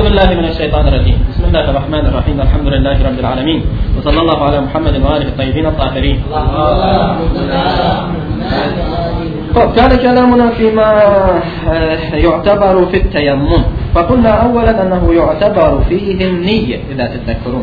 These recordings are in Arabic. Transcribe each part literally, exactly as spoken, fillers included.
بالله من الشيطان الرجيم. بسم الله الرحمن الرحيم. الحمد لله رب العالمين، وصلى الله على محمد وآله الطيبين الطاهرين. طب كان كلامنا فيما يعتبر في التيمم، فقلنا أولا أنه يعتبر فيه النية. إذا تتذكرون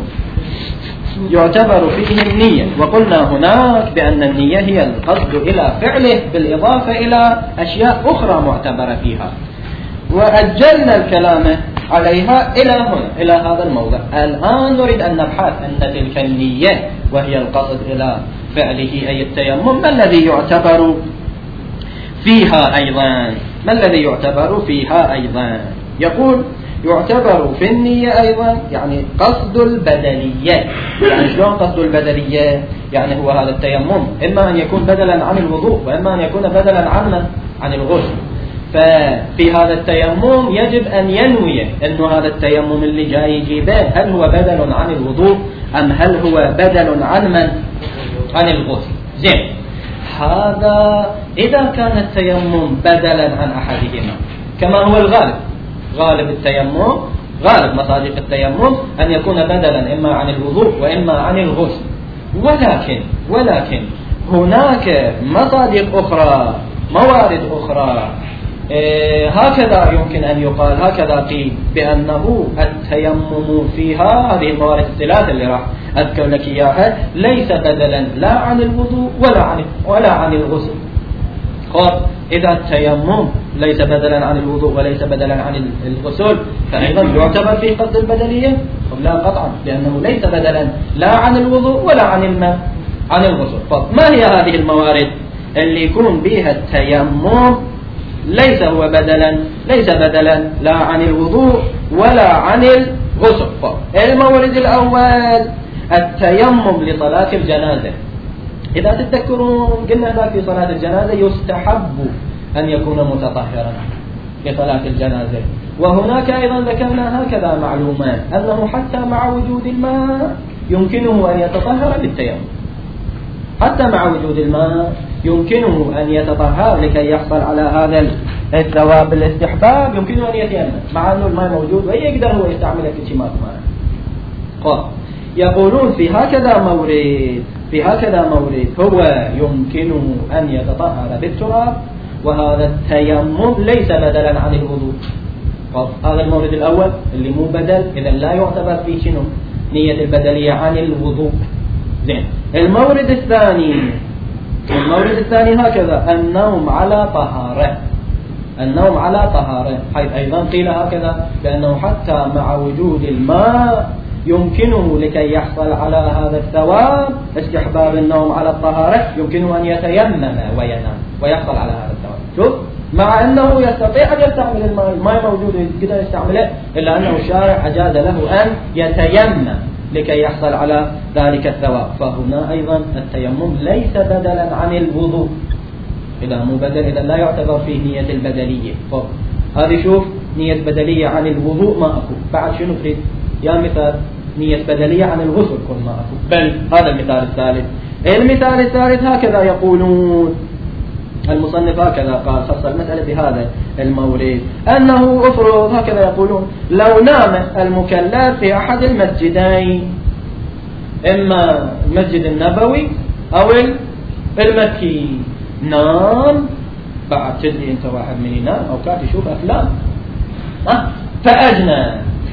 يعتبر فيه النية، وقلنا هناك بأن النية هي القصد إلى فعله بالإضافة إلى أشياء أخرى معتبرة فيها، وأجلنا الكلام عليها إلى هنا، إلى هذا الموضع. الآن نريد أن نبحث أن تلك النية وهي القصد إلى فعله أي التيمم، ما الذي يعتبر فيها أيضا؟ ما الذي يعتبر فيها أيضا؟ يقول يعتبر في النية أيضا يعني قصد البدلية. يعني شلون قصد البدلية؟ يعني هو هذا التيمم إما أن يكون بدلا عن الوضوء، وإما أن يكون بدلا عن عن الغسل. ففي هذا التيمم يجب أن ينوي أنه هذا التيمم اللي جاي يجيبه هل هو بدل عن الوضوء أم هل هو بدل عن من؟ عن الغسل. زين، هذا إذا كان التيمم بدلا عن أحدهما كما هو الغالب. غالب التيمم، غالب مصادق التيمم أن يكون بدلا إما عن الوضوء وإما عن الغسل. ولكن ولكن هناك مصادق أخرى، موارد أخرى إيه هكذا يمكن أن يقال، هكذا قيل بأنه التيمم فيها هذه الموارد الثلاثة اللي راح أذكر لك إياها ليس بدلا لا عن الوضوء ولا عن ولا عن الغسل. خب إذا التيمم ليس بدلا عن الوضوء وليس بدلا عن الغسل فأيضا يعتبر في قصد البدلية؟ لا قطعا، لأنه ليس بدلا لا عن الوضوء ولا عن الماء عن الغسل. طب ما هي هذه الموارد اللي يكون بها التيمم ليس هو بدلا ليس بدلا لا عن الوضوء ولا عن الغسل؟ المورد الأول التيمم لصلاة الجنازة. إذا تتذكرون قلنا ذلك في صلاة الجنازة يستحب أن يكون متطهرا لصلاة الجنازة، وهناك أيضا ذكرنا هكذا معلومات أنه حتى مع وجود الماء يمكنه أن يتطهر بالتيمم. حتى مع وجود الماء يمكنه أن يتطهر لكي يحصل على هذا الثواب الاستحباب، يمكنه أن يتيمم مع أنه الماء موجود ويقدر هو يستعمله في شيء ماء. يقولون في هكذا مورد في هكذا مورد هو يمكنه أن يتطهر بالتراب، وهذا التيمم ليس بدلا عن الوضوء. هذا المورد الأول اللي مو بدل، إذا لا يعتبر فيه شنو؟ نية البدلية عن الوضوء. زين، المورد الثاني المورد الثاني هكذا النوم على طهارة. النوم على طهارة، حيث أيضا قيل هكذا بأنه حتى مع وجود الماء يمكنه لكي يحصل على هذا الثواب استحباب النوم على الطهارة يمكنه أن يتيمم وينام ويحصل على هذا الثواب. شوف، مع أنه يستطيع أن يستعمل الماء، الماء موجود يقدر يستعمله، إلا أنه الشارع أجاز له أن يتيمم لكي يحصل على ذلك الثواب. فهنا أيضا التيمم ليس بدلا عن الوضوء. إذا مو بدل إذا لا يعتبر فيه نية البدلية. هذه شوف نية بدلية عن الوضوء ما أكو، بعد شنو تريد؟ يا مثال نية بدلية عن الغسل كل ما أكو. بل هذا المثال الثالث. المثال الثالث هكذا يقولون المصنف، هكذا قال خص المسألة بهذا المورد أنه أفرض هكذا يقولون لو نام المكلف في أحد المسجدين، إما المسجد النبوي أو المكي، نام بعد تدري أنت واحد من ينام أو كات يشوف أفلام أه؟ فأجنى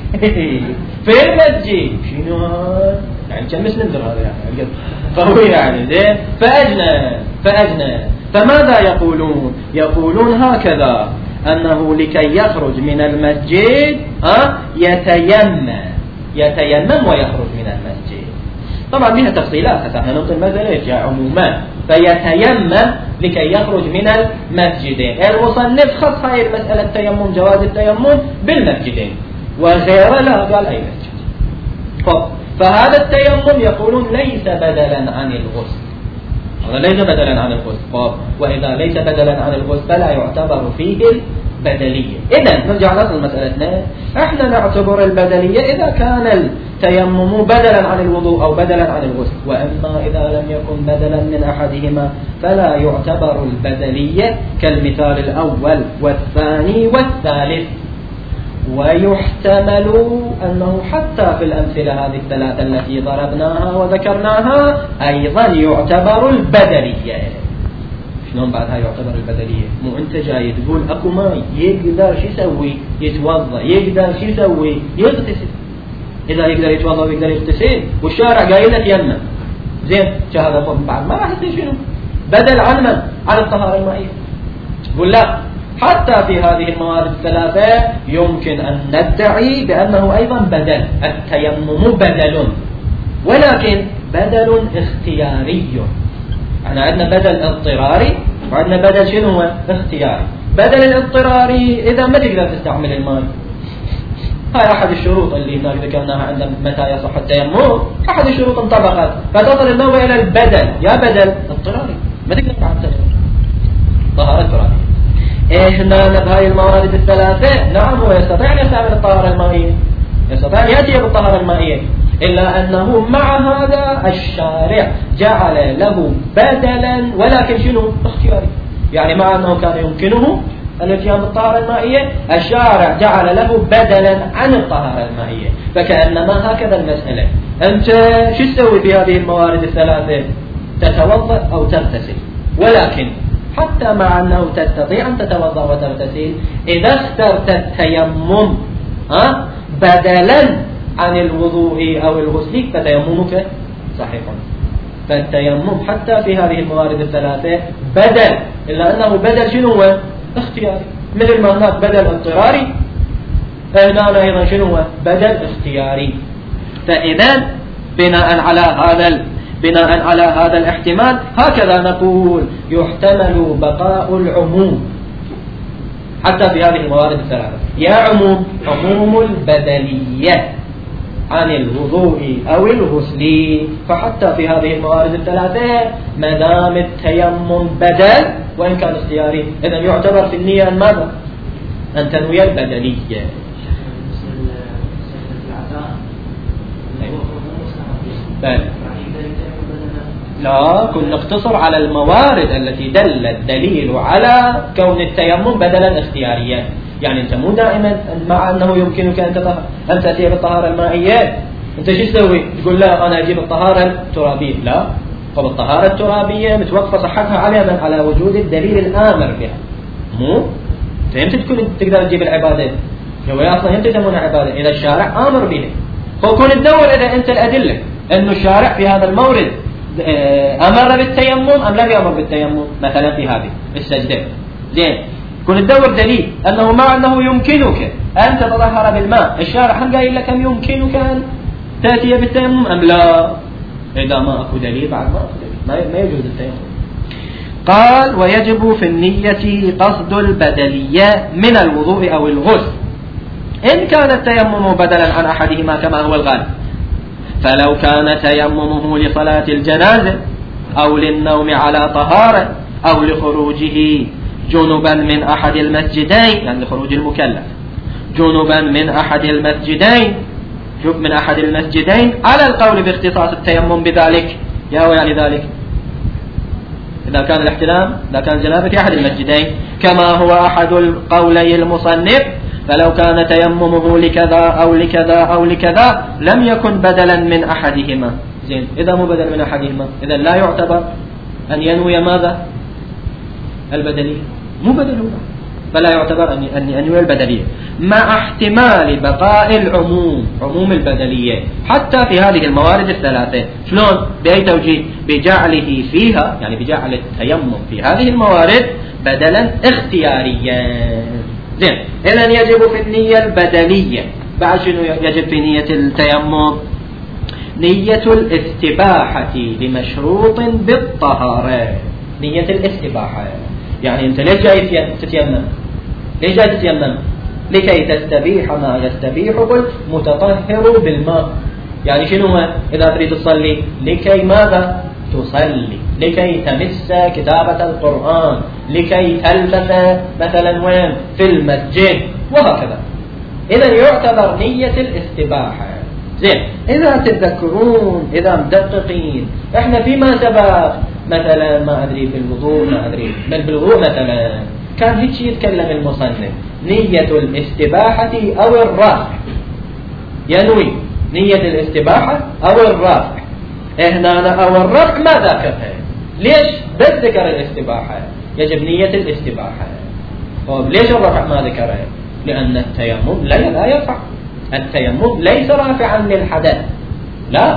في المسجد شنو يعني كم مسلم هذا يعني قوي يعني زين. فأجنى فأجنى فماذا يقولون؟ يقولون هكذا أنه لكي يخرج من المسجد أه؟ يتيمم يتيمم ويخرج من المسجد. طبعا بها تفصيلات، احنا نعطي المسألة عموما. فيتيمم لكي يخرج من المسجدين. المصنف خص هاي المسألة التيمم، جواز التيمم بالمسجدين، وغيره لا قال أي مسجد. فهذا التيمم يقولون ليس بدلا عن الغسل. هذا ليس بدلا عن الغسل. وإذا ليس بدلا عن الغسل فلا يعتبر فيه البدلية. إذن نرجع لأصل مسألتنا، احنا نعتبر البدلية إذا كان التيمم بدلا عن الوضوء أو بدلا عن الغسل، وأما إذا لم يكن بدلا من أحدهما فلا يعتبر البدلية كالمثال الأول والثاني والثالث. ويحتمل أنه حتى في الأمثلة هذه الثلاثة التي ضربناها وذكرناها أيضا يعتبر البدلية. شلون بعدها يعتبر البدلية؟ مو أنت جاي تقول أكو ماي يقدر شو يسوي؟ يتوضأ. يقدر شو يسوي؟ يغتسل. إذا يقدر يتوضأ ويقدر يغتسل والشارع قايل لك يمه زين هذا بعد ما راح يصير شنو؟ بدل عن من؟ عن الطهارة المائية. تقول لا، حتى في هذه الموارد الثلاثة يمكن أن ندعي بأنه أيضا بدل. التيمم بدل، ولكن بدل اختياري. احنا عندنا بدل اضطراري وعندنا بدل شنو هو؟ اختياري. بدل الاضطراري إذا ما تقدر تستعمل الماء، هاي أحد الشروط اللي هناك ذكرناها عندنا متى يصح التيمم، أحد الشروط انطبقت فتصل النوع إلى البدل. يا بدل اضطراري ما تقدر بعد طهارة اضطرارية. إيه هنا بهاي الموارد الثلاثة نعم هو يستطيع أن يستعمل الطهارة المائية، يستطيع أن يأتي بالطهارة المائية، إلا أنه مع هذا الشارع جعل له بدلا، ولكن شنو؟ اختياري. يعني مع أنه كان يمكنه الاتيان بالطهارة المائية، الشارع جعل له بدلا عن الطهارة المائية. فكأنما هكذا المسألة، أنت شو تسوي في هذه الموارد الثلاثة؟ تتوضأ أو تغتسل، ولكن حتى مع أنه تستطيع أن تتوضأ وتغتسل، إذا اخترت التيمم ها بدلا عن الوضوء أو الغسل فتيممك صحيح. فالتيمم حتى في هذه الموارد الثلاثة بدل، إلا أنه بدل شنو هو؟ اختياري. مثل ما هناك بدل اضطراري، هنا أيضا شنو هو؟ بدل اختياري. فإذا بناء على هذا بناء على هذا الاحتمال هكذا نقول يحتمل بقاء العموم حتى في هذه الموارد الثلاثة. يا عموم عموم البدلية عن الوضوء أو الغسل، فحتى في هذه الموارد الثلاثة ما دام التيمم بدل وإن كان اختياري، إذا يعتبر في النية أن ماذا؟ أن تنوي البدلية. بل لا، كن نقتصر على الموارد التي دل الدليل على كون التيمم بدلا اختياريا. يعني أنت مو دائما مع أنه يمكنك أن تأتي بالطهارة المائية، أنت شو تسوي؟ تقول لا أنا أجيب الطهارة الترابية. لا، طب الطهارة الترابية متوقفة صحتها على من؟ على وجود الدليل الآمر بها. مو أنت تكون تقدر تجيب العبادة، هو أصلا أنت تسمونها عبادة إذا الشارع آمر بها. فكون تدور إذا أنت الأدلة أنه الشارع في هذا المورد أمر بالتيمم أم لم يأمر بالتيمم. مثلا في هذه السجدة زين كن تدور دليل أنه مع أنه يمكنك أن تتطهر بالماء، الشارع هم قايل لك أم يمكنك أن تأتي بالتيمم أم لا؟ إذا ما أكو دليل بعد ما أكو دليل ما يجوز التيمم. قال ويجب في النية قصد البدلية من الوضوء أو الغسل إن كان التيمم بدلا عن أحدهما كما هو الغالب. فلو كان تيممه لصلاة الجنازة أو للنوم على طهارة أو لخروجه جنبا من أحد المسجدين، يعني لخروج المكلف جنبا من أحد المسجدين من أحد المسجدين على القول باختصاص التيمم بذلك. يا يعني ذلك إذا كان الاحتلام إذا كان الجنابة في أحد المسجدين كما هو أحد القولي المصنف. فلو كان تيممه لكذا أو لكذا أو لكذا لم يكن بدلا من أحدهما. زين إذا مو بدل من أحدهما إذا لا يعتبر أن ينوي ماذا؟ البدلية، مو بدل، فلا يعتبر أن ينوي البدلية مع احتمال بقاء العموم عموم البدلية حتى في هذه الموارد الثلاثة. شلون؟ بأي توجيه؟ بجعله فيها، يعني بجعل التيمم في هذه الموارد بدلا اختياريا. زين إذن يجب في النية البدلية. بعد شنو يجب في نية التيمم؟ نية الاستباحة لمشروط بالطهارة. نية الاستباحة يعني أنت ليش جاي تتيمم؟ ليش جاي تتيمم؟ لكي تستبيح ما يستبيحه المتطهر بالماء. يعني شنو إذا تريد تصلي؟ لكي ماذا؟ تصلي، لكي تمس كتابة القرآن، لكي تلبس مثلا وين؟ في المسجد، وهكذا. إذا يعتبر نية الاستباحة. زين إذا تتذكرون إذا مدققين إحنا فيما سبق مثلا ما أدري في الوضوء ما أدري بل بالوضوء مثلا كان هيك يتكلم المصنف نية الاستباحة أو الرافع، ينوي نية الاستباحة أو الرافع. هنا أو الرفع ما ذكرها، ليش بس ذكر الاستباحة؟ يجب نية الاستباحة. طيب ليش الرفع ما ذكرها؟ لأن التيمم لا لا يرفع، التيمم ليس رافعا للحدث، لا،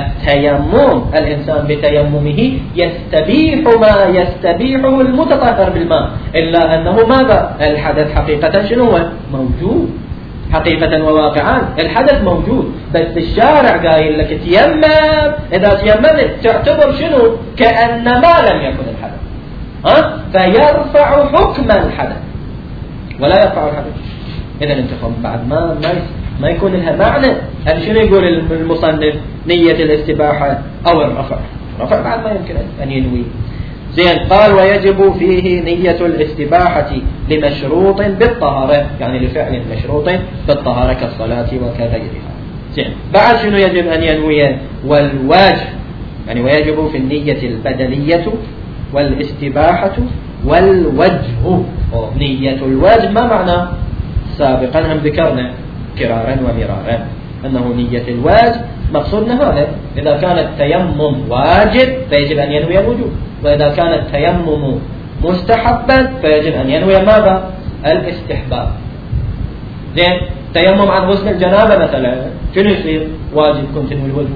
التيمم الإنسان بتيممه يستبيح ما يستبيحه المتطهر بالماء، إلا أنه ماذا؟ الحدث حقيقة شنو هو؟ موجود حقيقة وواقعا، الحدث موجود، بس الشارع قايل لك تيمم، إذا تيممت تعتبر شنو؟ كأن ما لم يكن الحدث، ها؟ فيرفع حكم الحدث ولا يرفع الحدث. إذا انت بعد ما ما ما يكون لها معنى. هل شنو يقول المصنف؟ نية الاستباحة أو الرفع، رفع بعد ما يمكن أن ينوي. زين، قال ويجب فيه نية الاستباحة لمشروط بالطهارة، يعني لفعل مشروط بالطهارة كالصلاة وكغيرها. زين، بعد شنو يجب أن ينوي؟ والواجب، يعني ويجب في النية البدلية والاستباحة والوجه. نية الواجب ما معنى؟ سابقا هم ذكرنا كرارا ومرارا أنه نية الواجب مقصودنا هذا، إذا كان التيمم واجب فيجب أن ينوي الوجوب، وإذا كان التيمم مستحبا فيجب أن ينوي ماذا؟ الاستحباب. زين، تيمم عن غسل الجنابة مثلا شنو يصير؟ واجب كنت تنوي الوجوب.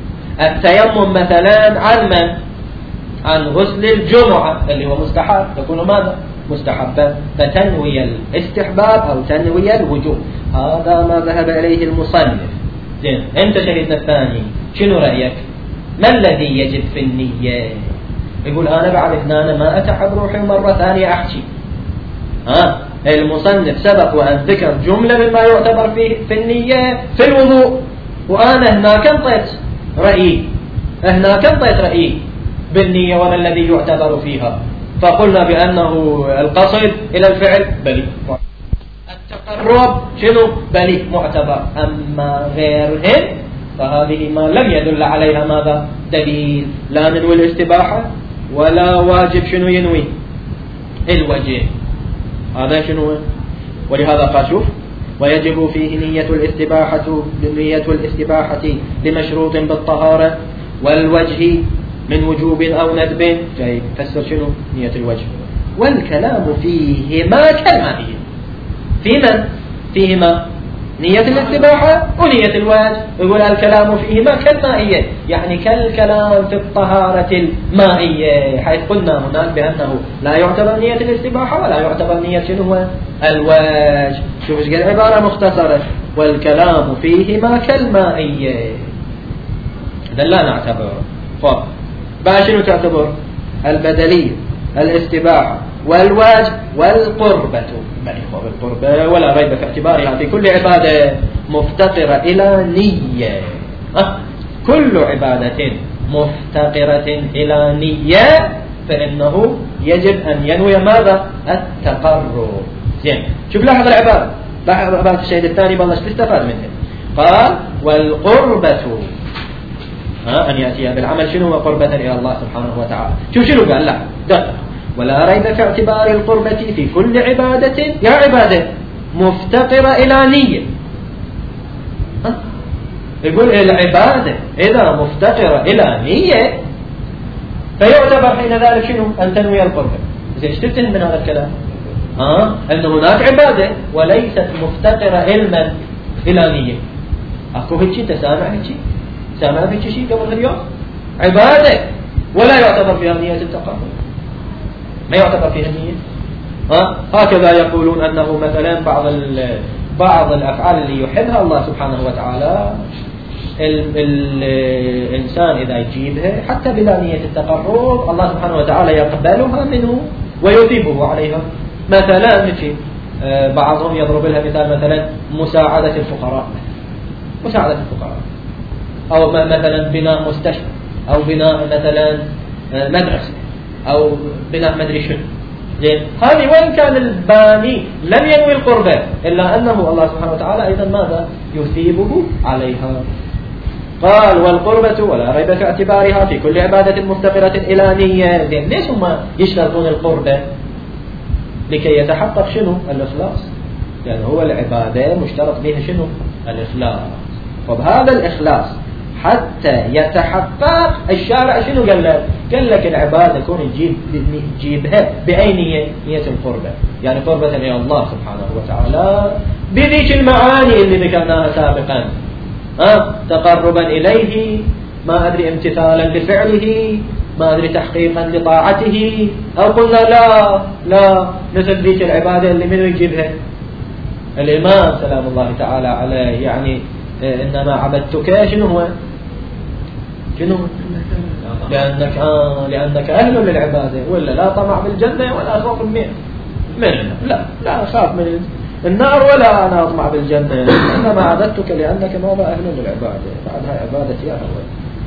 التيمم مثلا عن من؟ عن غسل الجمعة اللي هو مستحب، يكون ماذا؟ مستحبا، فتنوي الاستحباب أو تنوي الوجوب. هذا ما ذهب إليه المصنف. زين، أنت شهيدنا الثاني شنو رأيك؟ ما الذي يجب في النية؟ يقول أنا بعد اثنان ما أتعب روحي مرة ثانية أحكي. ها، المصنف سبق وأن ذكر جملة مما يعتبر في في النية في الوضوء، وأنا هناك انطيت رأيي، هناك انطيت رأيي بالنية وما الذي يعتبر فيها، فقلنا بأنه القصد إلى الفعل بلي، التقرب شنو؟ بلي معتبر. أما غيرهم فهذه ما لم يدل عليها ماذا؟ دليل، لا ننوي الاستباحة ولا واجب شنو ينوي؟ الوجه. هذا شنو؟ ولهذا قال شوف ويجب فيه نية الاستباحة نية الاستباحة لمشروط بالطهارة والوجه من وجوب أو ندب. جاي فسر شنو نية الوجه. والكلام فيهما كالمائية. في من؟ فيهما نية الاستباحة ونية الواجب. يقول الكلام فيهما كالمائية، يعني كالكلام في الطهارة المائية، حيث قلنا هناك بأنه لا يعتبر نية الاستباحة ولا يعتبر نية شنو الواجب. شوف ايش قال عبارة مختصرة، والكلام فيهما كالمائية، إذا لا نعتبر. طب بعد شنو تعتبر؟ البدلية، الاستباحة، والواجب، والقربة. القربة ولا ريب في اعتبارها في كل عبادة مفتقرة إلى نية. أه؟ كل عبادة مفتقرة إلى نية فإنه يجب أن ينوي ماذا؟ التقرب. زين، شوف لاحظ العبارة، لاحظ عبارة الشهيد الثاني بالله ايش تستفاد منه. قال والقربة، ها، أن يأتي بالعمل شنو هو قربة إلى الله سبحانه وتعالى. شوف شنو قال، لا دقق، ولا ريب في اعتبار القربة في كل عبادة، يا عبادة مفتقرة إلى نية. ها؟ يقول العبادة إذا مفتقرة إلى نية فيعتبر حين ذلك شنو؟ أن تنوي القربة. إذا ايش تفهم من هذا الكلام؟ ها؟ أن هناك عبادة وليست مفتقرة علما إلى نية. أكو هيك تسامع هيك سامع هيك شيء قبل اليوم؟ عبادة ولا يعتبر فيها نية التقرب، ما يعتبر فيها نية. ها؟ هكذا يقولون أنه مثلا بعض بعض الأفعال اللي يحبها الله سبحانه وتعالى الإنسان إذا يجيبها حتى بلا نية التقرب الله سبحانه وتعالى يقبلها منه ويثيبه عليها. مثلا مثل بعضهم يضرب لها مثال مثلا مساعدة الفقراء، مساعدة الفقراء، أو مثلا بناء مستشفى، أو بناء مثلا مدرسة، أو بناء مدري شنو. زين، هذه وإن كان الباني لم ينوي القربة إلا أنه الله سبحانه وتعالى أيضا ماذا؟ يثيبه عليها. قال والقربة ولا ريب في اعتبارها في كل عبادة مفتقرة إلى نية. زين، ليش هم يشترطون القربة؟ لكي يتحقق شنو؟ الإخلاص. يعني هو العبادة مشترط بها شنو؟ الإخلاص. وبهذا الإخلاص حتى يتحقق الشارع شنو قال لك؟ قال لك العبادة كون تجيب تجيبها بأي نية؟ نية القربة، يعني قربة إلى الله سبحانه وتعالى بذيك المعاني اللي ذكرناها سابقا. أه؟ تقربا إليه، ما أدري امتثالا لفعله، ما أدري تحقيقا لطاعته، أو قلنا لا لا مثل ذيك العبادة اللي منو يجيبها؟ الإمام سلام الله تعالى عليه، يعني إنما عبدتك شنو هو؟ شنو؟ لأنك آه لأنك أهل للعبادة، ولا لا طمع بالجنة ولا خوف منها، لا لا أخاف من النار ولا أنا أطمع بالجنة، إنما عبدتك لأنك ماذا؟ أهل للعبادة. بعدها عبادة يا أهل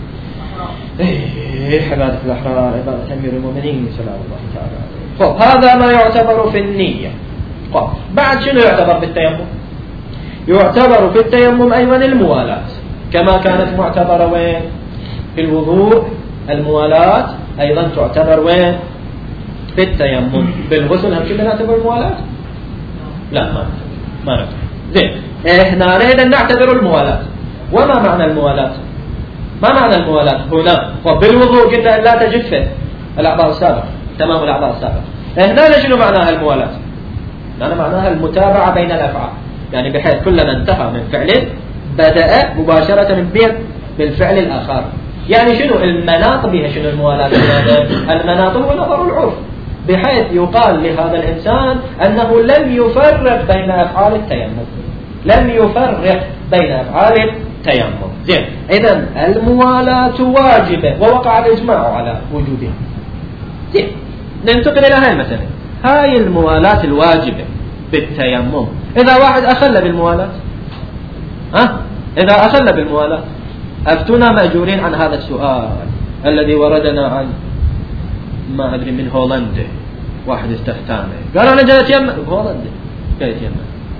إيه عبادة الأحرار، عبادة أمير المؤمنين سلام الله تعالى عليه. طب هذا ما يعتبر في النية. طب بعد شنو يعتبر بالتيمم؟ يعتبر في التيمم أيضا الموالاة، كما كانت معتبرة وين؟ في الوضوء. الموالاة أيضا تعتبر وين؟ في التيمم. بالغسل هم كنا نعتبر الموالاة؟ لا ما ما نعتبر. زين إحنا نريد أن نعتبر الموالاة. وما معنى الموالاة؟ ما معنى الموالاة هنا؟ وبالوضوء قلنا أن لا تجف الأعضاء السابقة، تمام الأعضاء السابقة. هنا شنو معناها الموالاة؟ معنى معناها المتابعة بين الأفعال، يعني بحيث كلما انتهى من فعل بدأ مباشرة من بين بالفعل الآخر. يعني شنو المناط بها؟ شنو الموالاة؟ المناط هو نظر العرف، بحيث يقال لهذا الإنسان أنه لم يفرق بين أفعال التيمم، لم يفرق بين أفعال التيمم. زين، إذن الموالاة واجبة ووقع الإجماع على وجودها. زين، ننتقل إلى هاي المسألة، هاي الموالاة الواجبة بالتيمم. إذا واحد أخل بالموالاة، ها؟ إذا أخل بالموالاة أفتنا مأجورين عن هذا السؤال الذي وردنا عن ما أدري من هولندا. واحد استفتاني قال أنا جاي أتيمم هولندا، جاي أتيمم.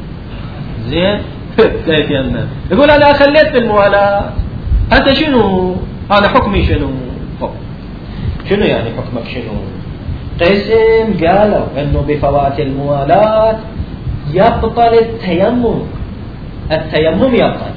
زين جاي أتيمم، يقول أنا أخليت بالموالاة، أنت شنو؟ أنا حكمي شنو؟ شنو يعني حكمك شنو؟ قسم قالوا أنه بفوات الموالاة يبطل التيمم، التيمم يبطل.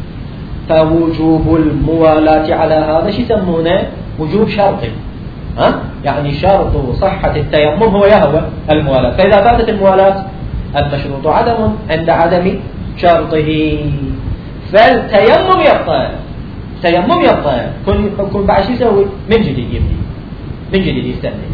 فوجوب الموالاة على هذا شو يسمونه؟ وجوب شرطي. ها؟ يعني شرط صحة التيمم هو يهوى الموالاة. فإذا فاتت الموالاة المشروط عدم عند عدم شرطه، فالتيمم يبطل. التيمم يبطل. كن كن بعد شو يسوي؟ من جديد يبدي، من جديد يستأنف.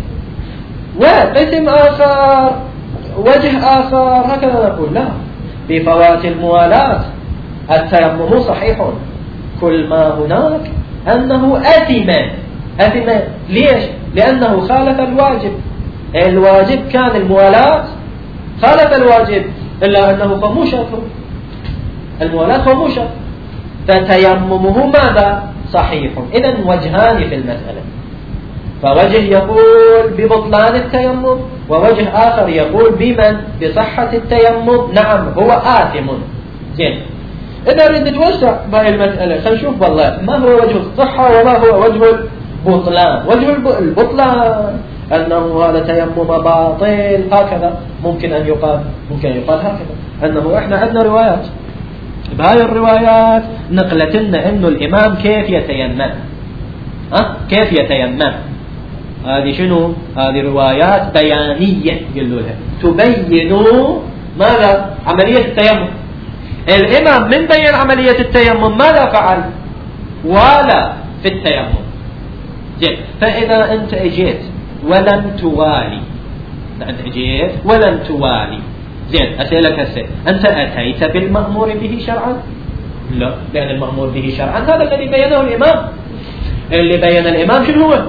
وقسم آخر، وجه آخر هكذا نقول لا، بفوات الموالاة التيمم صحيح، كل ما هناك أنه أثم. أثم ليش؟ لأنه خالف الواجب. الواجب كان الموالاة، خالف الواجب، إلا أنه مو شرط، الموالاة مو شرط، فتيممه ماذا؟ صحيح. إذن وجهان في المسألة، فوجه يقول ببطلان التيمم، ووجه آخر يقول بمن؟ بصحة التيمم. نعم هو آثم. زين، إذا نريد نتوسع بهاي المسألة خلينا نشوف والله ما هو وجه الصحة وما هو وجه البطلان. وجه البطلان أنه هذا تيمم باطل، هكذا ممكن أن يقال، ممكن أن يقال هكذا أنه إحنا عندنا روايات، بهاي الروايات نقلت لنا أنه الإمام كيف يتيمم. أه؟ كيف يتيمم؟ هذه شنو؟ هذه روايات بيانية قالوا لها تبين ماذا؟ عملية التيمم. الإمام من بين عملية التيمم ماذا فعل؟ ولا في التيمم. زين، فإذا أنت اجيت ولم توالي، أنت اجيت ولم توالي، زين أسألك هسه، أنت أتيت بالمأمور به شرعا؟ لا، لأن المأمور به شرعا هذا الذي بينه الإمام. اللي بين الإمام شنو هو؟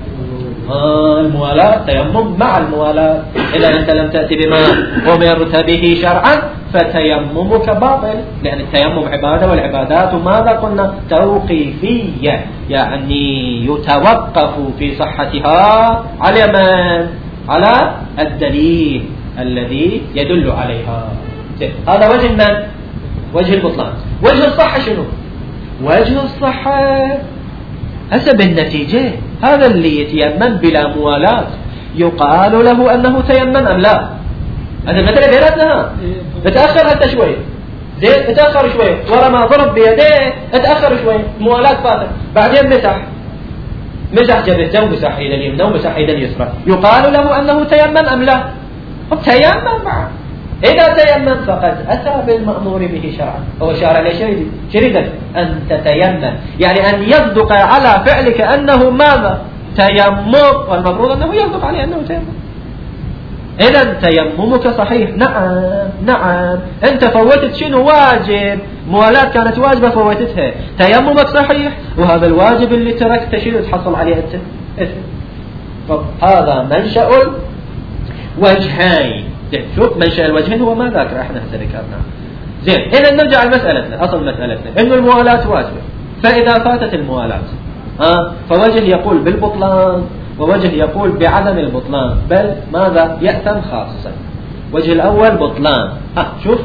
آه الموالاة، تيمم مع الموالاة. إذا أنت لم تأتي بما أمرت به شرعا فتيممك باطل، لأن التيمم عبادة، والعبادات ماذا قلنا؟ توقيفية، يعني يتوقف في صحتها على من؟ على الدليل الذي يدل عليها. هذا وجه من؟ وجه البطلان. وجه الصحة شنو؟ وجه الصحة حسب النتيجة، هذا اللي يتيمم بلا موالاة يقال له أنه تيمم أم لا؟ هذا المسألة بيناتنا اتأخر حتى شوي، زين اتأخر شوي، ورا ما ضرب بيديه اتأخر شوي، موالاة فاتت، بعدين مسح مسح جبهته ومسح إيد اليمنى ومسح إيد اليسرى، يقال له أنه تيمم أم لا؟ تيمم معه. إذا تيمم فقد أتى بالمأمور به شرعا. هو شرع ليش يريد؟ يريد أن تتيمم، يعني أن يصدق على فعلك أنه ماذا؟ تيمم، والمفروض أنه يصدق عليه أنه تيمم. إذا تيممك صحيح. نعم نعم، أنت فوتت شنو واجب؟ موالاة كانت واجبة فوتتها. تيممك صحيح، وهذا الواجب اللي تركته شنو تحصل عليه أنت؟ طب هذا منشأ الوجهين. شوف منشأ الوجهين هو ما ذاكر احنا هسه ذكرنا. زين، إذا نرجع لمسألتنا، أصل مسألتنا إنه الموالاة واجبة. فإذا فاتت الموالاة آه فوجه يقول بالبطلان ووجه يقول بعدم البطلان، بل ماذا؟ يأثم خاصة. وجه الأول بطلان. آه شوف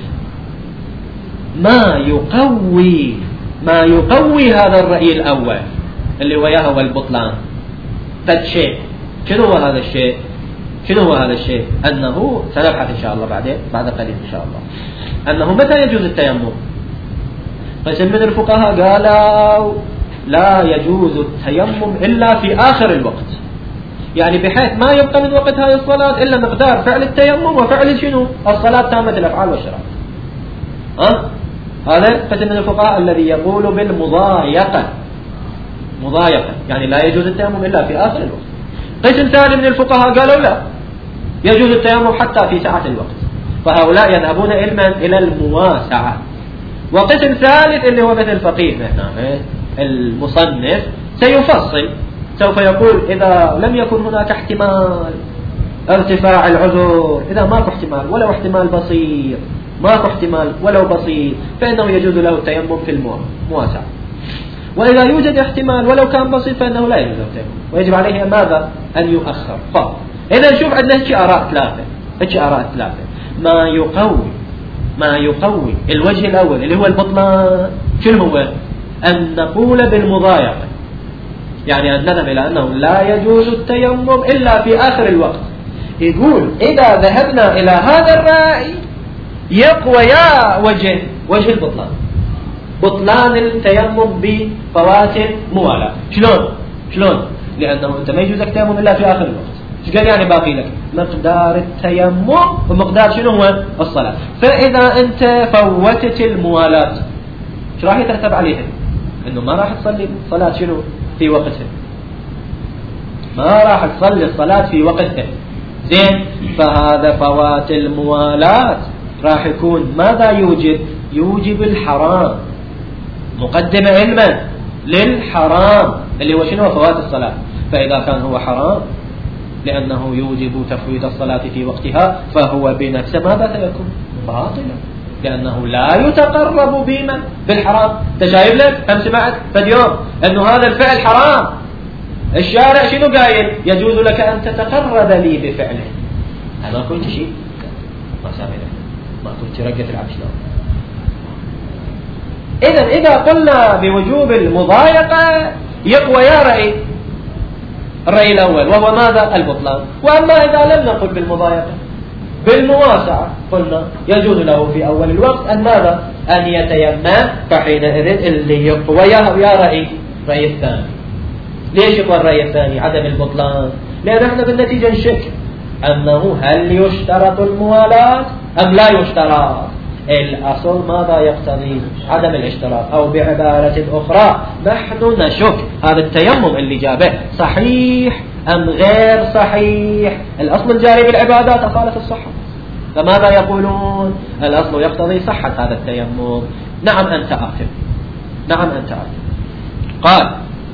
ما يقوي ما يقوي هذا الرأي الأول اللي وياه هو البطلان قد شيء. شنو هو هذا الشيء؟ شنو هو هذا الشيء؟ أنه سنبحث إن شاء الله بعدين بعد قليل إن شاء الله أنه متى يجوز التيمم. قسم من الفقهاء قالوا لا يجوز التيمم إلا في آخر الوقت، يعني بحيث ما يبقى من وقت هذه الصلاة إلا مقدار فعل التيمم وفعل شنو؟ الصلاة تامة الأفعال والشرائع. أه؟ هذا قسم من الفقهاء الذي يقول بالمضايقة، مضايقة يعني لا يجوز التيمم إلا في آخر الوقت. قسم ثاني من الفقهاء قالوا لا، يجوز التيمم حتى في ساعة الوقت، فهؤلاء يذهبون علما إلى المواسعة. وقسم ثالث اللي هو مثل فقيه هنا المصنف سيفصل، سوف يقول إذا لم يكن هناك احتمال ارتفاع العذر، إذا ماكو احتمال ولو احتمال بسيط، ماكو احتمال ولو بسيط، فإنه يجوز له التيمم في المواسعة. وإذا يوجد احتمال ولو كان بسيط فإنه لا يجوز التيمم ويجب عليه ماذا؟ أن يؤخر. فقط. إذا شوف عندنا هيك آراء ثلاثة، هيك آراء ثلاثة. ما يقوي ما يقوي الوجه الأول اللي هو البطلان شنو هو؟ أن نقول بالمضايقة، يعني أن نذهب إلى أنه لا يجوز التيمم إلا في آخر الوقت. يقول إذا ذهبنا إلى هذا الرأي يقوى يا وجه وجه البطلان، بطلان التيمم بفوات الموالاة. شلون؟ شلون؟ لأنه أنت ما يجوزك التيمم إلا في آخر الوقت. ايش قال يعني باقي لك؟ مقدار التيمم ومقدار شنو هو؟ الصلاة. فإذا أنت فوتت الموالاة ايش راح يترتب عليها؟ إنه ما راح تصلي صلاة شنو؟ في وقتها. ما راح تصلي الصلاة في وقتها. زين؟ فهذا فوات الموالاة راح يكون ماذا يوجب؟ يوجب الحرام، مقدم علما للحرام اللي هو شنو؟ فوات الصلاة. فإذا كان هو حرام لأنه يوجب تفويت الصلاة في وقتها فهو بنفسه ماذا سيكون؟ باطلا، لأنه لا يتقرب بمن؟ بالحرام. تشايف لك أم سمعت فاليوم أنه هذا الفعل حرام، الشارع شنو قايل؟ يجوز لك أن تتقرب لي بفعله. أنا ما كنت شيء ما سامي لك، ما كنت رقة العب شلون. إذا إذا قلنا بوجوب المضايقة يقوى يا رأي الرأي الأول وهو ماذا؟ البطلان. وأما إذا لم نقل بالمضايقة بالمواسعة قلنا يجوز له في أول الوقت أن ماذا؟ أن يتيمم، فحينئذ اللي يقوى يا رأي الرأي الثاني. ليش يقوى الرأي الثاني عدم البطلان؟ لأن احنا بالنتيجة نشك أنه هل يشترط الموالاة أم لا يشترط. الأصل ماذا يقتضي؟ عدم الاشتراط، أو بعبارة أخرى نحن نشك هذا التيمم اللي جابه صحيح أم غير صحيح. الأصل الجاري بالعبادات أصالة الصحة، فماذا يقولون؟ الأصل يقتضي صحة هذا التيمم. نعم أنت آثم، نعم أنت آثم. قال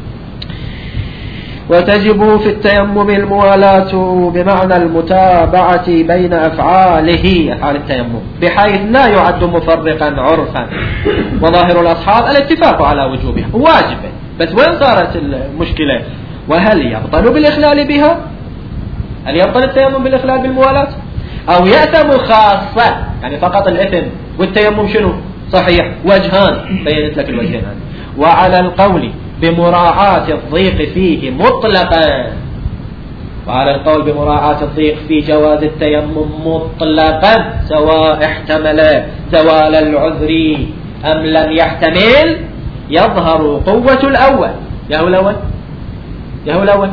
وتجب في التيمم الموالاة بمعنى المتابعة بين أفعاله، أفعال التيمم، بحيث لا يعد مفرقا عرفا. وظاهر الأصحاب الاتفاق على وجوبها واجبة. بس وين صارت المشكلة؟ وهل يبطل بالإخلال بها؟ هل يبطل التيمم بالإخلال بالموالاة؟ أو يأتم خاصة، يعني فقط الإثم والتيمم شنو؟ صحيح. وجهان بينت لك الوجهين. وعلى القول بمراعاة الضيق فيه مطلقا، وعلى القول بمراعاة الضيق في جواز التيمم مطلقا سواء احتمل زوال العذر أم لم يحتمل يظهر قوة الأول. يهو الأول يهو الأول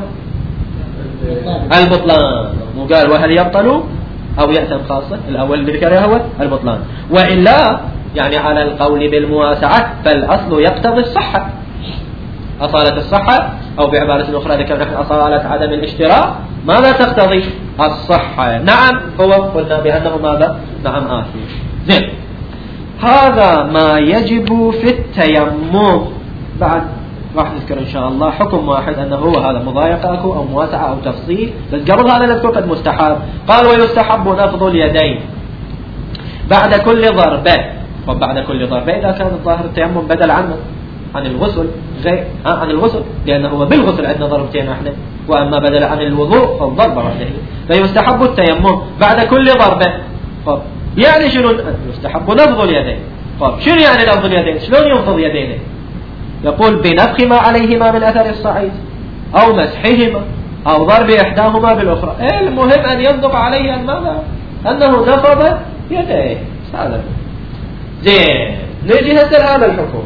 البطلان، وقال وهل يبطل أو يأتم خاصة. الأول بذكر يهو البطلان، وإلا يعني على القول بالمواسعة فالأصل يقتضي الصحة، أصالة الصحة، أو بعبارة أخرى ذكر نحن أصالة عدم الاشتراك ماذا تقتضي؟ الصحة. نعم هو قلنا بأنه ماذا؟ نعم آثم. زين، هذا ما يجب في التيمم. بعد راح نذكر إن شاء الله حكم واحد أنه هو هذا مضايقة أكو أو مواسعة أو تفصيل، بس قبل هذا نذكر قد مستحب. قال ويستحب نفض اليدين بعد كل ضربة. وبعد كل ضربة إذا كان الظاهر التيمم بدل عنه عن الغسل غير آه عن الغسل، لأنه هو بالغسل عندنا ضربتين احنا، وأما بدل عن الوضوء فالضربة واحدة. فيستحب التيمم بعد كل ضربة. طب يعني شنو يستحب نفض اليدين؟ طب شنو يعني نفض اليدين؟ شلون ينفض يدينه؟ يقول بنفخ ما عليهما من أثر الصعيد أو مسحهما أو ضرب إحداهما بالأخرى. إيه المهم أن يصدق عليه أن ماذا؟ أنه نفض يديه. هذا زين. نجي هسه هذا الحكم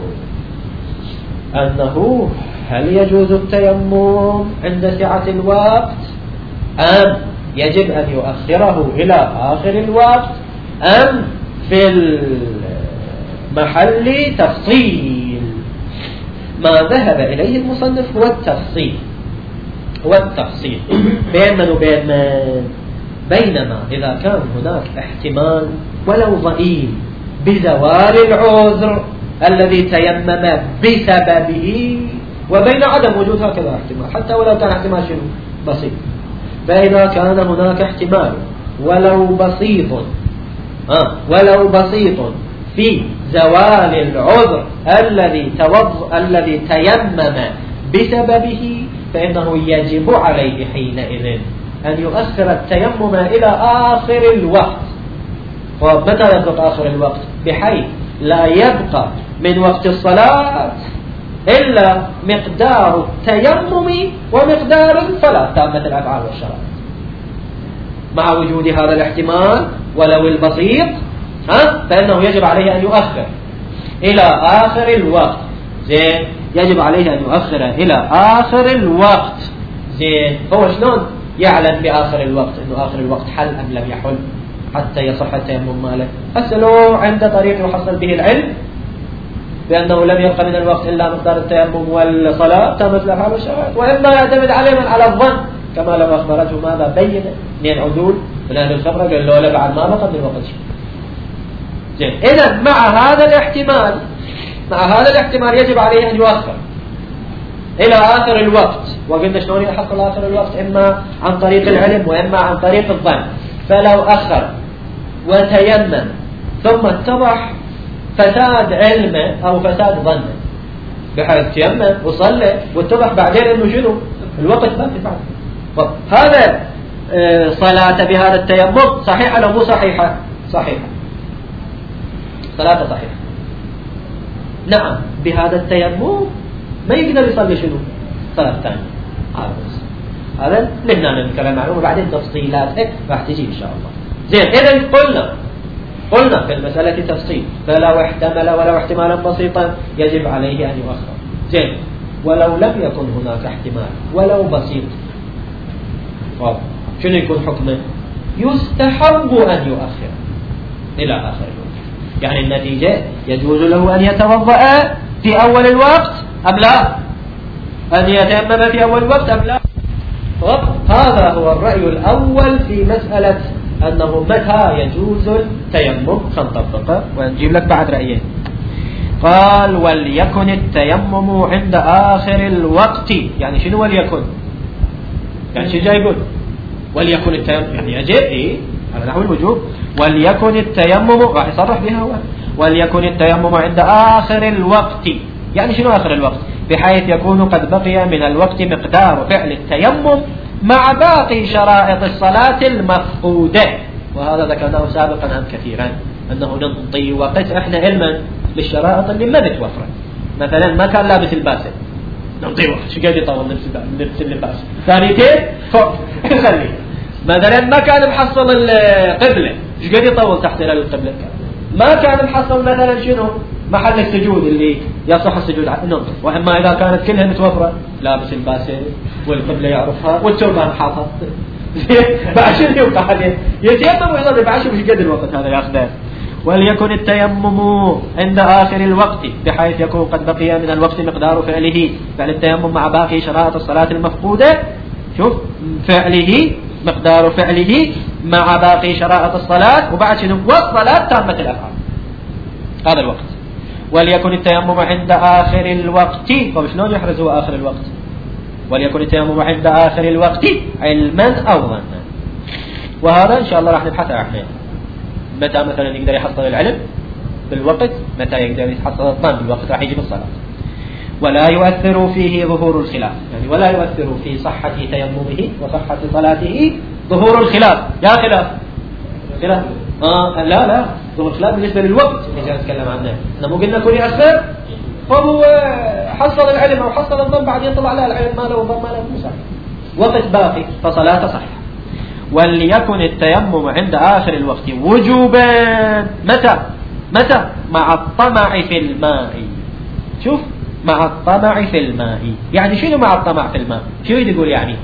أنه هل يجوز التيمم عند سعة الوقت أم يجب أن يؤخره إلى آخر الوقت أم في المحل تفصيل؟ ما ذهب إليه المصنف هو التفصيل، هو التفصيل بين من وبين من. بينما إذا كان هناك احتمال ولو ضئيل بزوال العذر الذي تيمم بسببه، وبين عدم وجود هكذا احتمال حتى ولو كان احتمال شنو بسيط. فإذا كان هناك احتمال ولو بسيط آه ولو بسيط في زوال العذر الذي توض الذي تيمم بسببه، فإنه يجب عليه حينئذ أن يؤخر التيمم إلى آخر الوقت. ومتى يبقى آخر الوقت؟ بحيث لا يبقى من وقت الصلاة إلا مقدار التيمم ومقدار الصلاة تامة الأفعال والشرائع، مع وجود هذا الاحتمال ولو البسيط ها فإنه يجب عليه أن يؤخر إلى آخر الوقت. زين، يجب عليه أن يؤخر إلى آخر الوقت. زين، هو شلون يعلم بآخر الوقت إنه آخر الوقت حل أم لم يحل حتى يصح التيمم ماله؟ أسأله عند طريق يحصل به العلم بأنه لم يبقى من الوقت إلا مقدار التيمم والصلاة تامة الأفعال والشرائع، وإما يعتمد عليه من على الظن كما لو أخبرته ماذا بين من عدول من أهل الخبرة قال له لا بعد ما بقى من الوقت. زين، إذا مع هذا الاحتمال مع هذا الاحتمال يجب عليه أن يؤخر إلى آخر الوقت. وقلنا شلون يحصل آخر الوقت؟ إما عن طريق العلم وإما عن طريق الظن. فلو أخر وتيمم ثم اتضح فساد علمه أو فساد ظنه، بحيث تيمم وصلى واتضح بعدين إنه شنو الوقت ما بعد. طب هذا صلاة بهذا التيمم صحيحة لو مو صحيحة؟ صحيحة، صلاة صحيحة. نعم، بهذا التيمم ما يقدر يصلي شنو صلاة ثانية. هذا لهنا نتكلم عنه وبعدين تفصيلات إيه راح تجي إن شاء الله. زين، إذا قلنا قلنا في المسألة تفصيل، فلو احتمل ولو احتمالا بسيطا يجب عليه أن يؤخر. زين، ولو لم يكن هناك احتمال ولو بسيط شنو يكون حكمه؟ يستحب أن يؤخر إلى آخر الوقت. يعني النتيجة يجوز له أن يتوضأ في أول الوقت أم لا؟ أن يتيمم في أول الوقت أم لا؟ هذا هو الرأي الأول في مسألة أنه متى يجوز التيمم. سنطبقه ونجيب لك بعد رأيين. قال وليكن التيمم عند آخر الوقت. يعني شنو وليكن؟ يعني شو جاي يقول وليكن التيمم؟ يعني يجب إيه على نحو الوجوب. وليكن التيمم راح يصرح بها هو وليكن التيمم عند آخر الوقت. يعني شنو آخر الوقت؟ بحيث يكون قد بقي من الوقت مقدار فعل التيمم مع باقي شرائط الصلاة المفقودة. وهذا ذكرناه سابقا عن كثيرا أنه ننطي وقت إحنا علما للشرائط اللي ما بتوفر. مثلا ما كان لابس الباسل نعطيه وقت شو قاعد يطول لبس اللباس ثانيتين فوق خليه. مثلا ما كان محصل القبلة شو قاعد يطول تحت هلال القبلة. ما كان محصل مثلا شنو محل السجود اللي يصح السجود عنه. وإما إذا كانت كلها متوفرة لابس الباسة والقبلة يعرفها والتربان حاطط بعد شنو يوقع عليه يتيمم ويصلي بعد شنو مش قد الوقت هذا ياخذه. وليكن التيمم عند آخر الوقت بحيث يكون قد بقي من الوقت مقدار فعله. فعل التيمم مع باقي شرائط الصلاة المفقودة. شوف فعله مقدار فعله مع باقي شرائط الصلاة وبعد شنو والصلاة تامة الأفعال هذا الوقت. وليكن التيمم عند آخر الوقت. طيب شلون يحرز هو آخر الوقت؟ وليكن التيمم عند آخر الوقت علما أو ظنا. وهذا إن شاء الله راح نبحث عنه. متى مثلا يقدر يحصل العلم بالوقت، متى يقدر يحصل الظن بالوقت، راح يجي بالصلاة. ولا يؤثر فيه ظهور الخلاف، يعني ولا يؤثر في صحة تيممه وصحة صلاته ظهور الخلاف. يا خلاف خلاف آه لا لا ظهور الخلاف بالنسبة للوقت اللي جاي نتكلم عنه. احنا مو قلنا كل يأثر فهو حصل العلم أو حصل الظن بعد يطلع لا العلم ما له وظن ما له مو صحيح. وقت باقي فصلاته صح. وليكن التيمم عند آخر الوقت وجوبا. متى متى مع الطمع في الماء. شوف مع الطمع في الماء يعني شنو مع الطمع في الماء؟ شو يقول يعني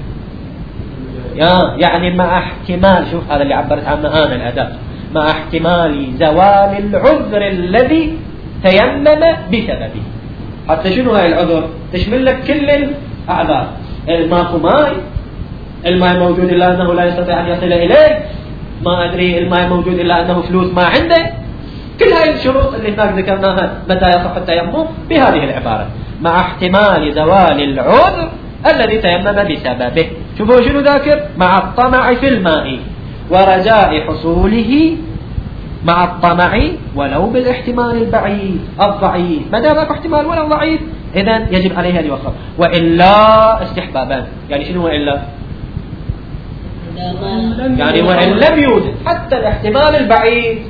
يا يعني مع احتمال. شوف هذا اللي عبرت عنه أنا الأداء. مع احتمال زوال العذر الذي تيمم بسببه. حتى شنو هاي العذر؟ تشمل لك كل الأعذار. الماء ماء، الماء موجود إلا أنه لا يستطيع أن يصل إليه، ما أدري الماء موجود إلا أنه فلوس ما عنده. كل هاي الشروط اللي هناك ذكرناها متى يصح التيمم بهذه العبارة مع احتمال زوال العذر الذي تيمم بسببه. شوفوا شنو ذاكر مع الطمع في الماء ورجاء حصوله. مع الطمع ولو بالاحتمال البعيد الضعيف. ما دام اكو احتمال ولو ضعيف إذن يجب عليه أن يوخر. وإلا استحبابا. يعني شنو وإلا؟ يعني وإن لم يوجد حتى الاحتمال البعيد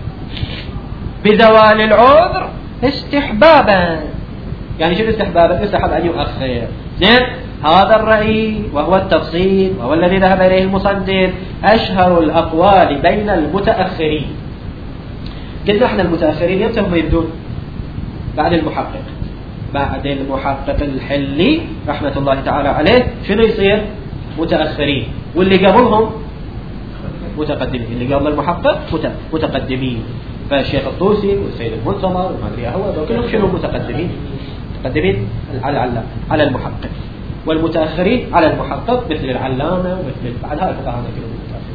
بزوال العذر استحبابا. يعني شنو استحبابا؟ يستحب أن يؤخر. زين هذا الرأي وهو التفصيل وهو الذي ذهب إليه المصنف أشهر الأقوال بين المتأخرين. قلنا احنا المتأخرين يمتى هم يبدون؟ بعد المحقق. بعد المحقق الحلي رحمة الله تعالى عليه شنو يصير؟ متأخرين. واللي قبلهم متقدمين. اللي قبل المحقق متقدمين. فالشيخ الطوسي والسيد المنتظر وما ادري هو كلهم شنو متقدمين. متقدمين على على على المحقق. والمتأخرين على المحقق مثل العلامة ومثل بعد هذا فقهاء كلهم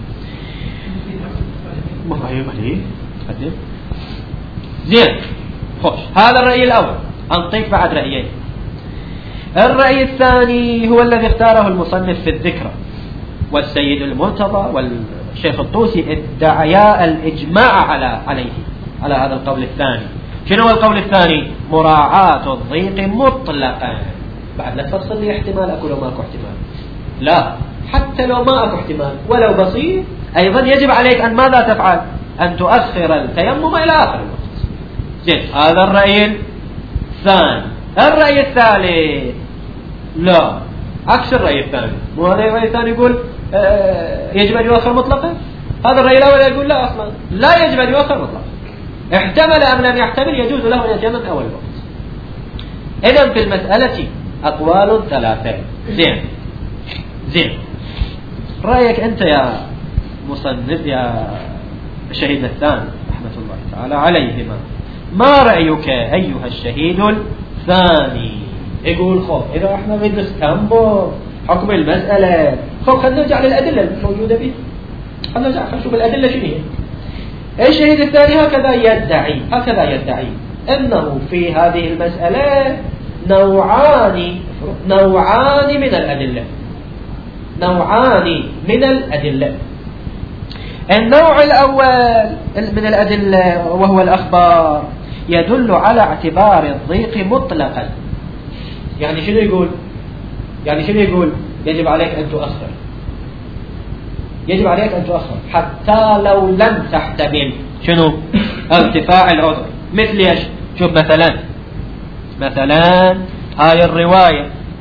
متأخرين. ما هي مالي تقدم. زين خوش هذا الرأي الأول. أنطيك بعد رأيين. الرأي الثاني هو الذي اختاره المصنف في الذكرى والسيد المرتضى والشيخ الطوسي ادعيا الإجماع على عليه على هذا القول الثاني. شنو هو القول الثاني؟ مراعاة الضيق مطلقا. بعد لا تفصل لي احتمال أكو لو ماكو احتمال. لا حتى لو ما أكو احتمال ولو بسيط أيضا يجب عليك أن ماذا تفعل؟ أن تؤخر التيمم إلى آخر الوقت. زين هذا الرأي الثاني. الرأي الثالث لا عكس الرأي الثاني. مو هذا الرأي الثاني يقول آه يجب أن يؤخر مطلقا. هذا الرأي الأول يقول لا أصلا لا يجب أن يؤخر مطلقا. احتمل أم لم يحتمل يجوز له أن يتيمم أول الوقت. إذن في المسألة أقوال ثلاثة. زين زين رأيك أنت يا مصنف يا الشهيد الثاني رحمة الله تعالى عليهما. ما رأيك أيها الشهيد الثاني؟ يقول خب إذا احنا ندرس تنبر حكم المسألة خب خلنا نرجع للأدلة الموجودة به. خلنا نرجع خلنا نشوف الأدلة شنو هي. الشهيد الثاني هكذا يدعي هكذا يدعي أنه في هذه المسألة نوعان نوعان من الأدلة. نوعان من الأدلة. النوع الأول من الأدلة وهو الأخبار يدل على اعتبار الضيق مطلقا. يعني شنو يقول؟ يعني شنو يقول؟ يجب عليك أن تؤخر. يجب عليك أن تؤخر حتى لو لم تحتمل شنو؟ ارتفاع العذر. مثل ايش؟ شوف مثلا مثلا هاي الرواية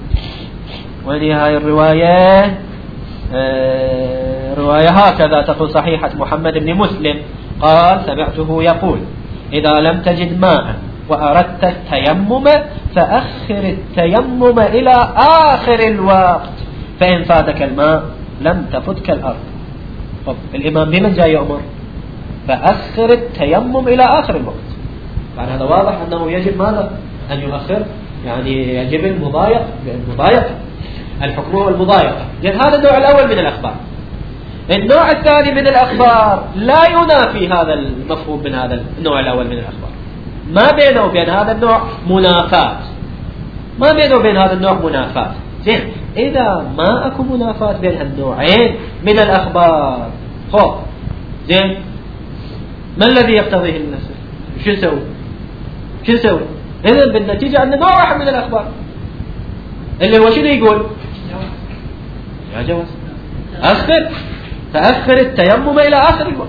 وين هاي الرواية؟ آه رواية هكذا تقول صحيحة محمد بن مسلم قال سمعته يقول إذا لم تجد ماء وأردت التيمم فأخر التيمم إلى آخر الوقت فإن فاتك الماء لم تفتك الأرض. طب الإمام بمن جاي يأمر؟ فأخر التيمم إلى آخر الوقت. يعني هذا واضح أنه يجب ماذا؟ أن يؤخر، يعني يجب المضايق المضايقة، الحكم هو المضايقة. يعني هذا النوع الأول من الأخبار. النوع الثاني من الأخبار لا ينافي هذا المفهوم من هذا النوع الأول من الأخبار، ما بينه وبين هذا النوع منافاة، ما بينه وبين هذا النوع منافاة. زين، إذا ما أكو منافاة بين هالنوعين من الأخبار خب زين، ما الذي يقتضيه النسخ؟ شو نسوي؟ شو نسوي؟ إذن بالنتيجة عندنا نوع واحد من الأخبار اللي هو شنو يقول؟ يا جواز أخر تأخر التيمم إلى آخر الوقت.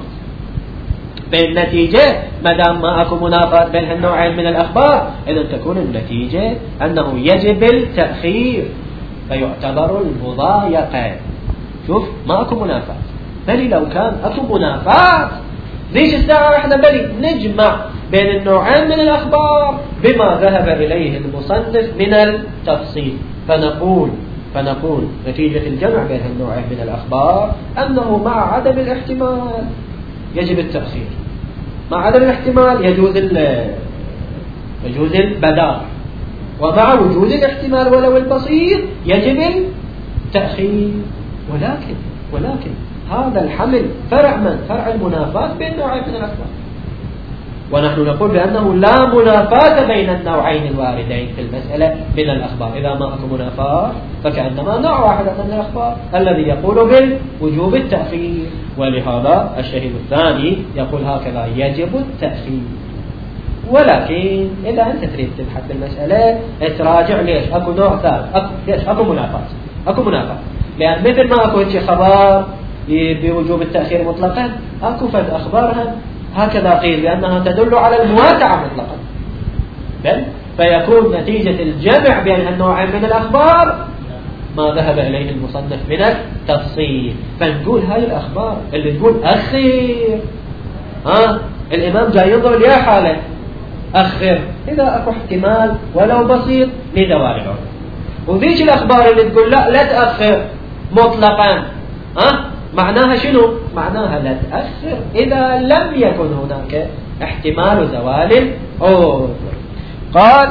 بالنتيجة ما دام ما أكو منافاة بين هالنوعين من الأخبار إذن تكون النتيجة أنه يجب التأخير فيعتبر المضايقة. شوف، ما أكو منافاة، بل لو كان أكو منافاة ليش الساعة احنا بل نجمع بين النوعين من الأخبار بما ذهب إليه المصنف من التفصيل، فنقول فنقول نتيجة الجمع بين النوعين من الأخبار أنه مع عدم الاحتمال يجب التأخير، مع عدم الاحتمال يجوز يجوز البدار، ومع وجود الاحتمال ولو البسيط يجب التأخير. ولكن ولكن هذا الحمل فرع من فرع المنافاة بين نوعين من الأخبار، ونحن نقول بأنه لا منافاة بين النوعين الواردين في المسألة من الأخبار. إذا ما أكو منافاة فكأنما نوع واحد من الأخبار الذي يقول بالوجوب التأخير، ولهذا الشهيد الثاني يقول هكذا يجب التأخير. ولكن إذا أنت تريد تبحث بالمسألة تراجع ليش أكو نوع ثالث، أكو ليش أكو منافاة، أكو منافاة لأن مثل ما أكو شيء خبر بوجوب التأخير مطلقا أكو فد أخبارها هكذا قيل بأنها تدل على المواتعة مطلقا، بل فيكون نتيجة الجمع بين النوعين من الأخبار ما ذهب إليه المصنف من التفصيل. فنقول هاي الأخبار اللي تقول أخير، ها الإمام جاي ينظر ليها حالة أخر إذا أكو احتمال ولو بسيط لزوال العذر، وذيك الأخبار اللي تقول لا لا تأخر مطلقا، ها معناها شنو؟ معناها لا تأخر إذا لم يكن هناك احتمال زوال العذر. قال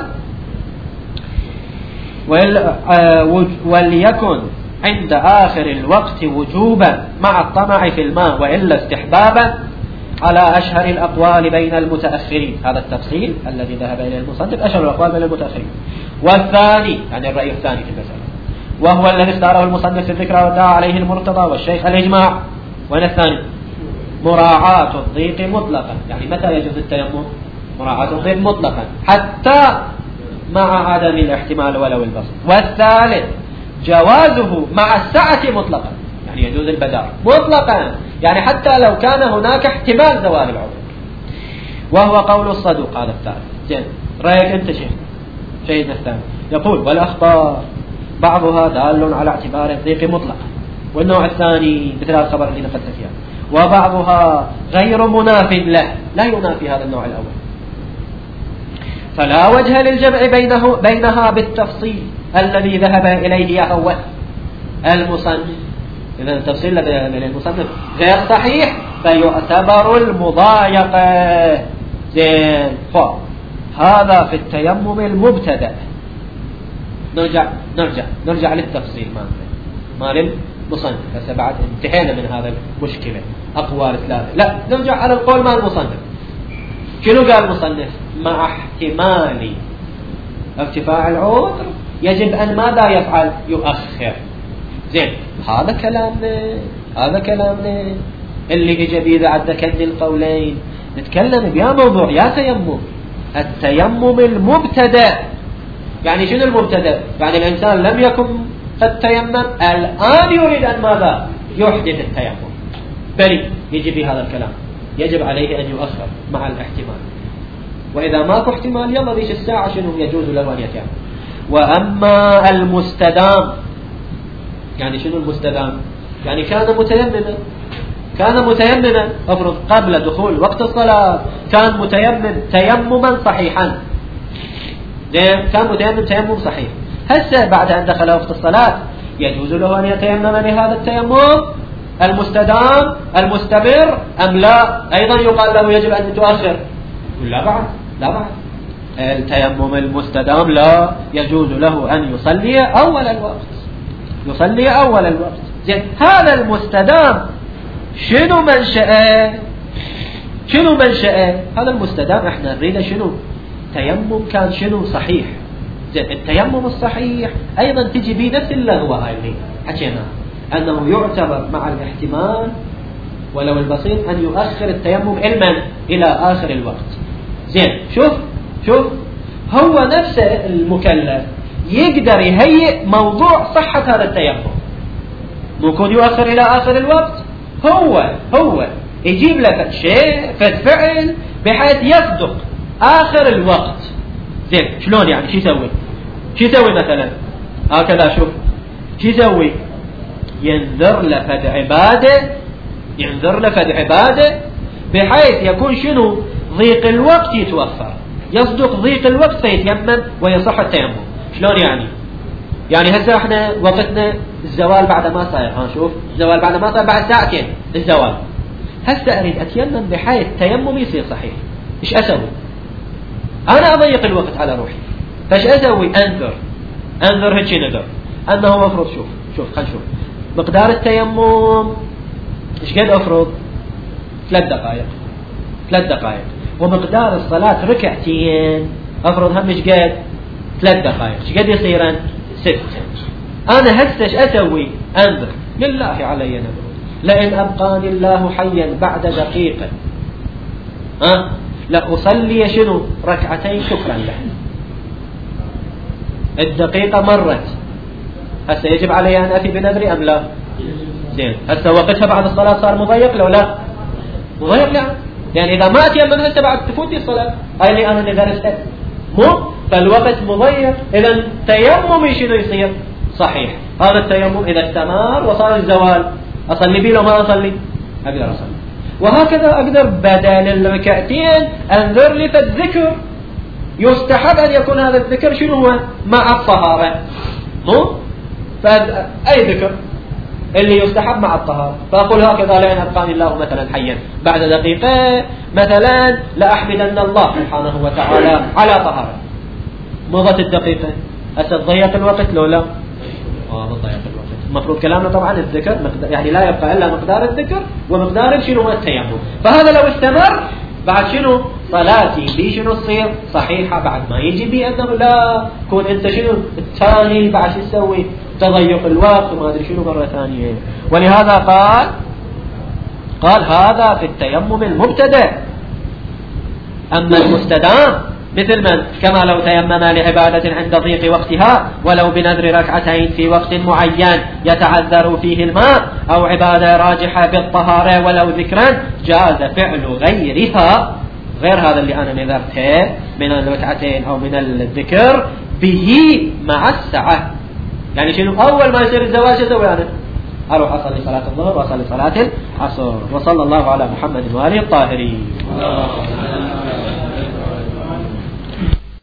وليكن عند آخر الوقت وجوبا مع الطمع في الماء وإلا استحبابا على أشهر الأقوال بين المتأخرين. هذا التفصيل الذي ذهب إليه المصنف أشهر الأقوال بين المتأخرين. والثاني يعني الرأي الثاني في المسألة وهو الذي اختاره المصنف في الذكرى ودعا عليه المرتضى والشيخ الإجماع. وين الثاني؟ مراعاة الضيق مطلقا، يعني متى يجوز التيمم؟ مراعاة الضيق مطلقا حتى مع عدم الاحتمال ولو البسط. والثالث جوازه مع السعة مطلقا، يعني يجوز البدار مطلقا، يعني حتى لو كان هناك احتمال زوال العذر، وهو قول الصدوق. هذا الثالث. زين، رأيك أنت شيخ شيخنا الثاني يقول والأخبار بعضها دال على اعتبار الضيق مطلقا، والنوع الثاني مثل الخبر الذي نقلت فيها، وبعضها غير مناف له، لا ينافي هذا النوع الأول، فلا وجه للجمع بينه بينها بالتفصيل الذي ذهب إليه هو المصنف. إذا التفصيل الذي ذهب إليه المصنف غير صحيح فيعتبر المضايقة. زين، هذا في التيمم المبتدأ. نرجع نرجع نرجع للتفصيل مال مال المصنف. بس بعد انتهينا من هذا المشكلة أقوال ثلاثة، لا نرجع على القول مال المصنف. شنو قال المصنف؟ مع احتمال ارتفاع العذر يجب أن ماذا يفعل؟ يؤخر. زين، هذا كلامنا هذا كلامنا اللي اجى بيه بعد كن القولين. نتكلم بيا موضوع يا تيمم، التيمم المبتدأ. يعني شنو المبتدأ؟ يعني الإنسان لم يكن قد تيمم، الآن يريد أن ماذا؟ يحدث التيمم، بل يجي بهذا الكلام يجب عليه أن يؤخر مع الاحتمال، وإذا ماكو احتمال يلا ذيش الساعة شنو يجوز له أن يتيمم. وأما المستدام يعني شنو المستدام؟ يعني كان متيمما، كان متيمما افرض قبل دخول وقت الصلاة كان متيمم تيمما صحيحا، زين، كان متيمم تيمم صحيح. هسه بعد أن دخل وقت الصلاة يجوز له أن يتيمم لهذا التيمم المستدام المستمر أم لا؟ أيضا يقال له يجب أن تؤخر؟ لا بعد، لا بعد. التيمم المستدام لا يجوز له أن يصلي أول الوقت، يصلي أول الوقت. زين، هذا المستدام شنو منشأه؟ شنو منشأه؟ هذا المستدام احنا نريده شنو؟ تيمم كان شنو؟ صحيح. زين، التيمم الصحيح أيضا تجي به نفس اللغوة هاي اللي حكينا أنه يعتبر مع الاحتمال ولو البسيط أن يؤخر التيمم علما إلى آخر الوقت. زين، شوف شوف هو نفسه المكلف يقدر يهيئ موضوع صحة هذا التيمم، ممكن يؤخر إلى آخر الوقت. هو هو يجيب لك شيء فعل بحيث يصدق آخر الوقت. زين، شلون يعني؟ شو يسوي؟ شو يسوي مثلا؟ هكذا شوف شو يسوي؟ ينذر لفد عبادة، ينذر لفد عبادة بحيث يكون شنو؟ ضيق الوقت يتوفر، يصدق ضيق الوقت فيتيمم ويصح التيمم. شلون يعني؟ يعني هسه احنا وقتنا الزوال بعد ما صاير، ها شوف الزوال بعد ما صاير بعد ساعتين الزوال. هسه اريد اتيمم بحيث التيمم يصير صحيح. ايش اسوي؟ انا اضيق الوقت على روحي، فايش اسوي؟ انذر انذر هيك نذر انه مفروض. شوف شوف خل نشوف مقدار التيمم ايش قد افرض؟ ثلاث دقائق، ثلاث دقائق. ومقدار الصلاة ركعتين افرض هم ايش قد؟ ثلاث دقائق. ايش قد يصيرن؟ ست. انا هسه ايش اسوي؟ انذر لله علي نذر لئن ابقاني الله حيا بعد دقيقة ها لا أصلي شنو؟ ركعتين شكرا له. الدقيقة مرت، هسه يجب علي أن أتي بنذري أم لا؟ زين، هسه وقتها بعد الصلاة صار مضيق لو لا؟ مضيق لا، يعني إذا ما أتي من هسه بعد تفوتي الصلاة هاي اللي أنا نذرتها مو؟ فالوقت مضيق، إذا تيممي شنو يصير؟ صحيح. هذا التيمم إذا استمر وصار الزوال أصلي بيه لو ما أصلي؟ أقدر أصلي. وهكذا أقدر بدل الركعتين أنذر لي فالذكر، يستحب أن يكون هذا الذكر شنو هو؟ مع الطهارة، مو؟ فأي ذكر اللي يستحب مع الطهارة. فأقول هكذا لئن أبقاني الله مثلا حيا بعد دقيقة مثلا لأحمدن الله سبحانه وتعالى على طهارة. مضت الدقيقة، أتضيق الوقت لو لا؟ آه بضيق الوقت. المفروض كلامنا طبعا الذكر يعني لا يبقى إلا مقدار الذكر ومقدار شنو هو التيمم. فهذا لو استمر بعد شنو؟ صلاتي بي شنو تصير؟ صحيحة. بعد ما يجي بي أنه لا كون أنت شنو الثاني بعد شو تسوي؟ تضيق الوقت وما أدري شنو مرة ثانية. ولهذا قال قال هذا في التيمم المبتدأ. أما المستدام مثل من؟ كما لو تيمم لعبادة عند ضيق وقتها ولو بنذر ركعتين في وقت معين يتعذر فيه الماء، أو عبادة راجحة بالطهارة ولو ذكرا جاز فعل غيرها، غير هذا اللي أنا نذرته من الركعتين أو من الذكر به مع السعة. يعني شنو؟ أول ما يصير الزواج يسوي أنا أروح أصلي صلاة الظهر وأصلي صلاة العصر. وصلى الله على محمد وآله الطاهرين.